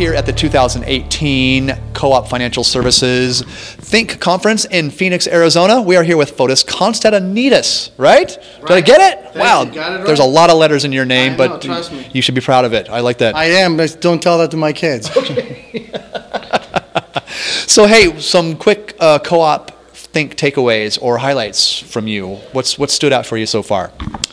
here at the 2018 Co-op Financial Services Think Conference in Phoenix, Arizona. We are here with Fotis Constantinides, right? Did I get it? Wow, you got it right. There's a lot of letters in your name, I know, but trust me. you should be proud of it. I like that. I am, but don't tell that to my kids. So hey, some quick Co-op Think takeaways or highlights from you. What stood out for you so far?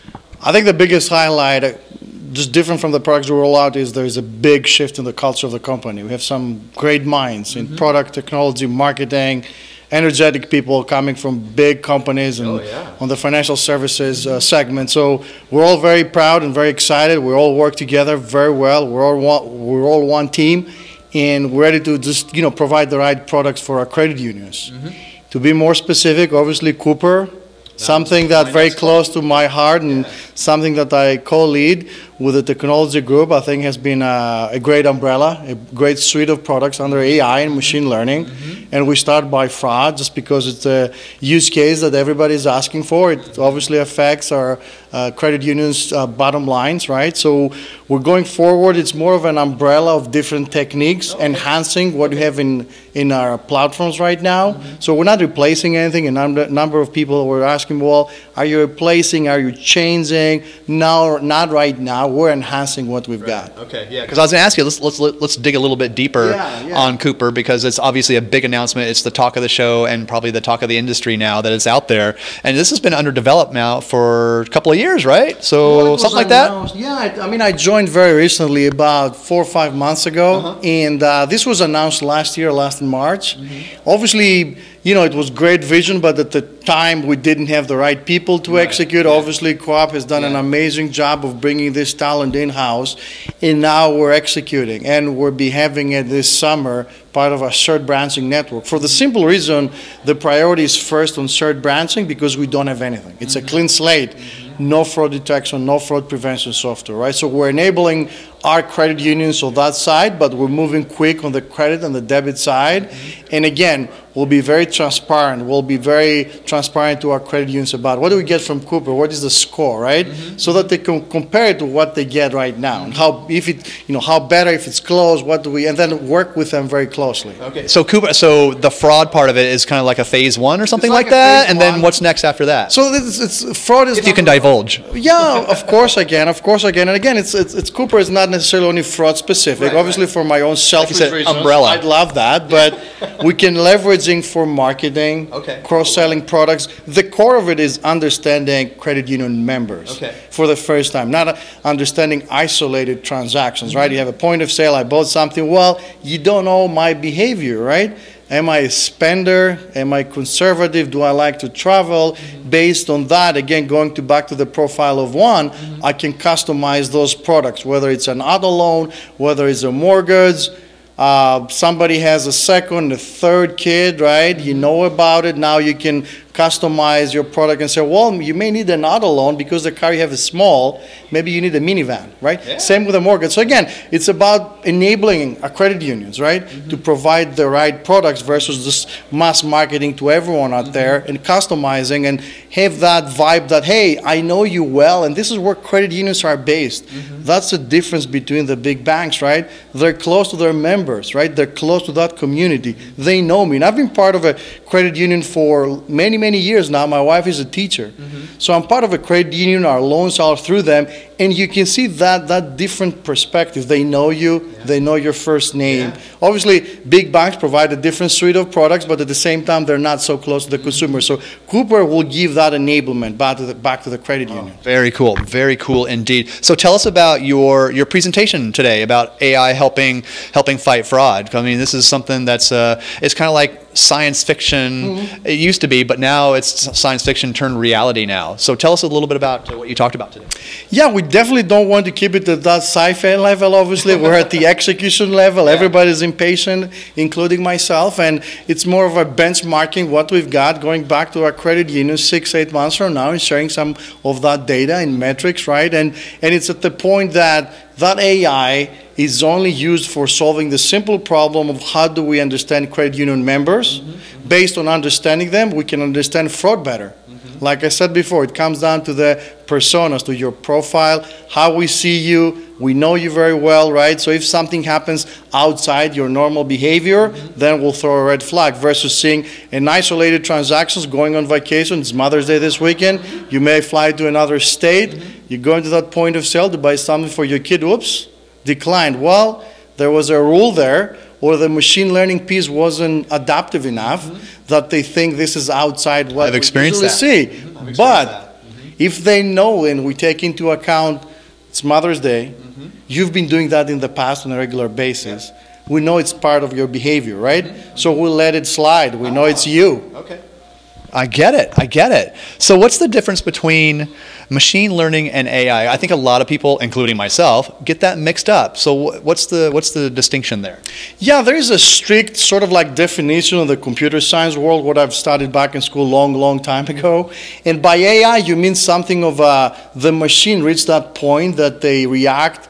I think the biggest highlight, just different from the products we roll out, is there's a big shift in the culture of the company. We have some great minds in product, technology, marketing, energetic people coming from big companies and on the financial services segment. So we're all very proud and very excited. We all work together very well. We're all one team, and we're ready to just provide the right products for our credit unions. To be more specific, obviously Cooper, something that's very close to my heart and something that I co-lead with the technology group, I think has been a great umbrella, a great suite of products under AI and machine learning. And we start by fraud just because it's a use case that everybody's asking for. It obviously affects our credit unions' bottom lines, right? So we're going forward. It's more of an umbrella of different techniques, enhancing what we have in our platforms right now. So we're not replacing anything. A number of people were asking, well, are you replacing, are you changing? No, not right now. We're enhancing what we've got. Okay, yeah. Because I was going to ask you, let's dig a little bit deeper on Cooper, because it's obviously a big announcement. It's the talk of the show and probably the talk of the industry now that it's out there. And this has been underdeveloped now for a couple of years, right? So something like that? Yeah, I mean, I joined very recently, about 4 or 5 months ago, and this was announced last in March. Obviously, it was great vision, but at the time we didn't have the right people to execute. Obviously, Co-op has done an amazing job of bringing this talent in-house, and now we're executing, and we'll be having it this summer, part of our shared branching network. For the simple reason, the priority is first on shared branching because we don't have anything. It's a clean slate. No fraud detection, no fraud prevention software, right? So we're enabling our credit unions on that side, but we're moving quick on the credit and the debit side. And again, we'll be very transparent. We'll be very transparent to our credit unions about what do we get from Cooper, what is the score, right? So that they can compare it to what they get right now, and how better, if it's close, and then work with them very closely. Okay, so Cooper, so the fraud part of it is kind of like a phase one or something like that, and then what's next after that? So fraud is. If you can divulge. Yeah, of course I can. And again, it's Cooper is not necessarily only fraud specific. Obviously, for my own selfish reasons, umbrella. I'd love that, but we can leveraging for marketing, cross-selling products. The core of it is understanding credit union members for the first time, not understanding isolated transactions, right? You have a point of sale, I bought something. Well, you don't know my behavior, right? Am I a spender? Am I conservative? Do I like to travel? Based on that, again, back to the profile of one, I can customize those products, whether it's an auto loan, whether it's a mortgage. Somebody has a second, a third kid, right? You know about it. Now you can customize your product and say, well, you may need an auto loan because the car you have is small. Maybe you need a minivan, right? Yeah. Same with a mortgage. So again, it's about enabling our credit unions, right, to provide the right products versus just mass marketing to everyone out there and customizing and have that vibe that, hey, I know you well, and this is where credit unions are based. That's the difference between the big banks, right? They're close to their members, right? They're close to that community. They know me. And I've been part of a credit union for many years now. My wife is a teacher. So I'm part of a credit union. Our loans are through them. And you can see that different perspective. They know you. They know your first name. Obviously, big banks provide a different suite of products, but at the same time, they're not so close to the consumer. So Cooper will give that enablement back to the credit union. Very cool. Very cool indeed. So tell us about your presentation today about AI helping fight fraud. I mean, this is something that's it's kind of like science fiction. It used to be, but now it's science fiction turned reality now. So tell us a little bit about what you talked about today. Yeah, we definitely don't want to keep it at that sci-fi level, obviously. We're at the execution level. Everybody's impatient, including myself, and it's more of a benchmarking what we've got, going back to our credit union 6-8 months from now and sharing some of that data and metrics, right? And it's at the point that AI is only used for solving the simple problem of how do we understand credit union members. Based on understanding them, we can understand fraud better. Like I said before, it comes down to the personas, to your profile, how we see you, We know you very well, right? So if something happens outside your normal behavior, then we'll throw a red flag versus seeing an isolated transactions going on vacation. It's Mother's Day this weekend. You may fly to another state. You go into that point of sale to buy something for your kid. Oops, declined. Well, there was a rule there, or the machine learning piece wasn't adaptive enough that they think this is outside what we usually see. But if they know and we take into account it's Mother's Day, you've been doing that in the past on a regular basis. We know it's part of your behavior, right? So we'll let it slide. We know it's you. Okay. I get it. So what's the difference between machine learning and AI? I think a lot of people, including myself, get that mixed up. So what's the distinction there? Yeah, there is a strict sort of like definition of the computer science world, what I've studied back in school long time ago. And by AI, you mean something of the machine reached that point that they react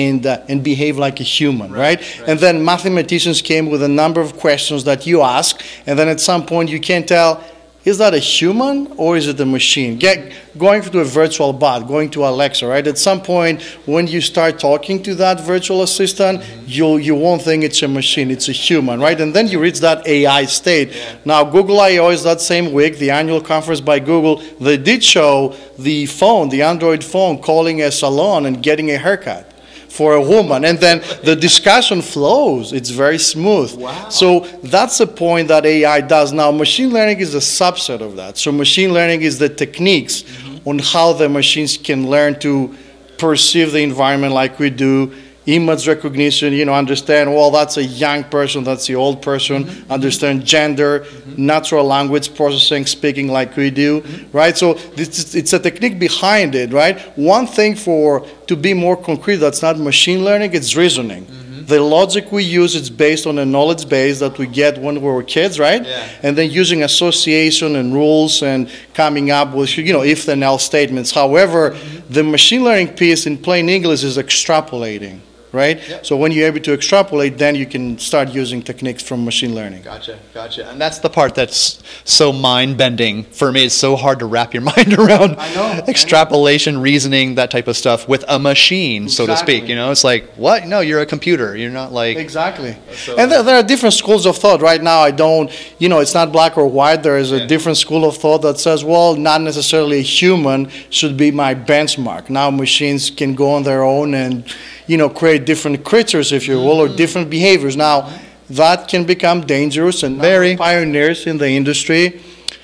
and behave like a human, right? And then mathematicians came with a number of questions that you ask, and then at some point you can't tell, is that a human or is it a machine? Going to a virtual bot, going to Alexa, right? At some point, when you start talking to that virtual assistant, you won't think it's a machine, it's a human, right? And then you reach that AI state. Now, Google I/O is that same week, the annual conference by Google, they did show the phone, the Android phone, calling a salon and getting a haircut for a woman, and then the discussion flows. It's very smooth. Wow. So that's the point that AI does. Now, machine learning is a subset of that. So machine learning is the techniques on how the machines can learn to perceive the environment like we do, image recognition, understand, well, that's a young person, that's the old person, understand gender, natural language processing, speaking like we do, right? So it's a technique behind it, right? One thing to be more concrete, that's not machine learning, it's reasoning. The logic we use is based on a knowledge base that we get when we were kids, right? Yeah. And then using association and rules and coming up with, if then else statements. However, the machine learning piece in plain English is extrapolating. Right? Yep. So when you're able to extrapolate, then you can start using techniques from machine learning. Gotcha. And that's the part that's so mind-bending for me. It's so hard to wrap your mind around. I know. Extrapolation, reasoning, that type of stuff with a machine, so to speak. Exactly. It's like, what? No, you're a computer. You're not like... Exactly. And there are different schools of thought. Right now, it's not black or white. There is a different school of thought that says, well, not necessarily a human should be my benchmark. Now machines can go on their own and create different creatures, if you will, or different behaviors. Now, that can become dangerous, and very pioneers in the industry,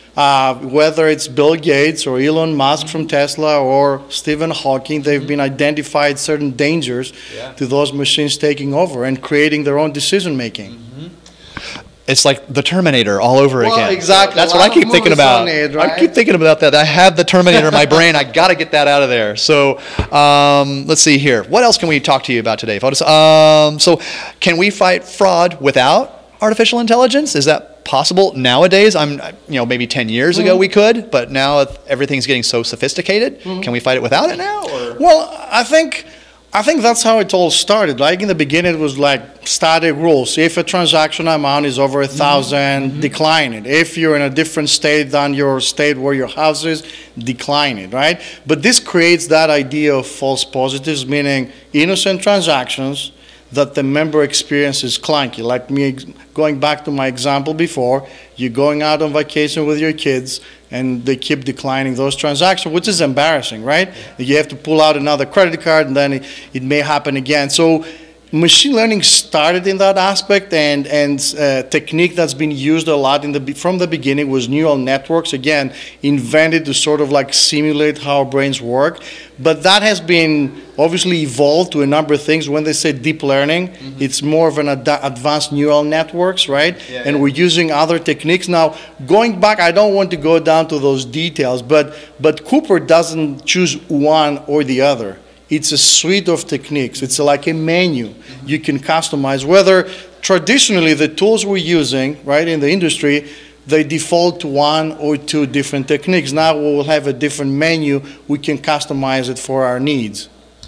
whether it's Bill Gates or Elon Musk from Tesla or Stephen Hawking, they've been identified certain dangers to those machines taking over and creating their own decision making. It's like the Terminator all over again. Exactly. That's what I keep thinking about. I keep thinking about that. I have the Terminator in my brain. I got to get that out of there. So let's see here. What else can we talk to you about today, Fotis? So can we fight fraud without artificial intelligence? Is that possible nowadays? Maybe 10 years ago we could, but now everything's getting so sophisticated. Can we fight it without it now? Or? Well, I think that's how it all started. Like in the beginning, it was like static rules. If a transaction amount is over 1,000, decline it. If you're in a different state than your state where your house is, decline it, right? But this creates that idea of false positives, meaning innocent transactions that the member experience is clunky. Like me, going back to my example before, you're going out on vacation with your kids and they keep declining those transactions, which is embarrassing, right? You have to pull out another credit card and then it may happen again. So machine learning started in that aspect, and technique that's been used a lot from the beginning was neural networks, again, invented to sort of like simulate how our brains work. But that has been obviously evolved to a number of things. When they say deep learning, it's more of an advanced neural networks, right? And we're using other techniques. Now, going back, I don't want to go down to those details, but Cooper doesn't choose one or the other. It's a suite of techniques. It's like a menu you can customize. Whether traditionally the tools we're using, right, in the industry, they default to one or two different techniques. Now we'll have a different menu. We can customize it for our needs.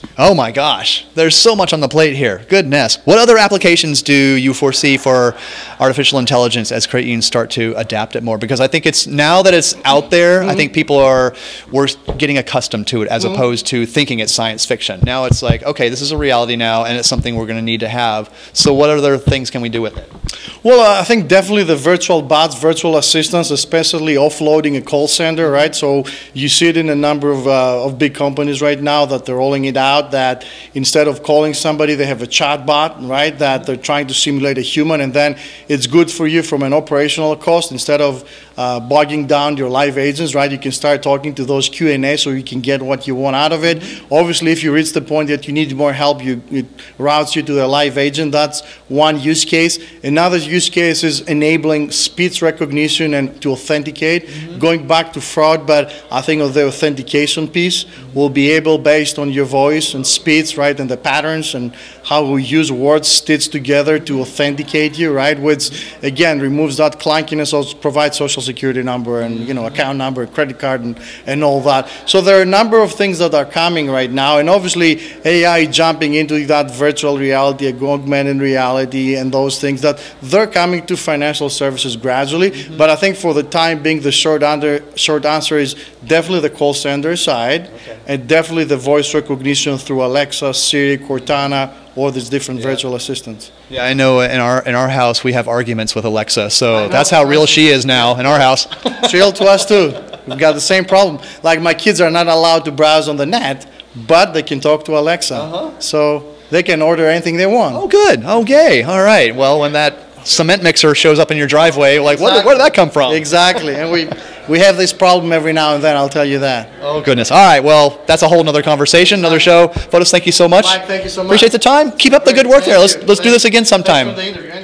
Oh my gosh, there's so much on the plate here. Goodness. What other applications do you foresee for artificial intelligence as credit unions start to adapt it more? Because I think it's now that it's out there, I think we're getting accustomed to it as opposed to thinking it's science fiction. Now it's like, okay, this is a reality now, and it's something we're going to need to have. So what other things can we do with it? Well, I think definitely the virtual bots, virtual assistants, especially offloading a call center, right? So you see it in a number of big companies right now that they're rolling it out, that instead of calling somebody, they have a chat bot, right, that they're trying to simulate a human, and then it's good for you from an operational cost. Instead of bogging down your live agents, right, you can start talking to those Q&A so you can get what you want out of it. Obviously, if you reach the point that you need more help, it routes you to the live agent. That's one use case. Another use case is enabling speech recognition and to authenticate. Going back to fraud, but I think of the authentication piece, we'll be able, based on your voice and speech, right, and the patterns and how we use words stitched together to authenticate you, right, which again removes that clunkiness, also provides social security number and account number, credit card, and all that. So there are a number of things that are coming right now, and obviously AI jumping into that virtual reality, augmented reality, and those things that they're coming to financial services gradually. But I think for the time being, the short answer is definitely the call center side, and definitely the voice recognition through Alexa, Siri, Cortana, or these different virtual assistants. Yeah, I know in our house we have arguments with Alexa, so that's how real she is now in our house. It's real to us too. We've got the same problem. Like, my kids are not allowed to browse on the net, but they can talk to Alexa. So they can order anything they want. Oh, good. Okay. All right. Well, when that cement mixer shows up in your driveway, like, where did that come from? Exactly. And we have this problem every now and then, I'll tell you that. Oh, goodness. All right. Well, that's a whole nother conversation, another show. Fotis, thank you so much. Mike, thank you so much. Appreciate the time. Keep up the good work there. Let's do this again sometime. Thanks for the interview.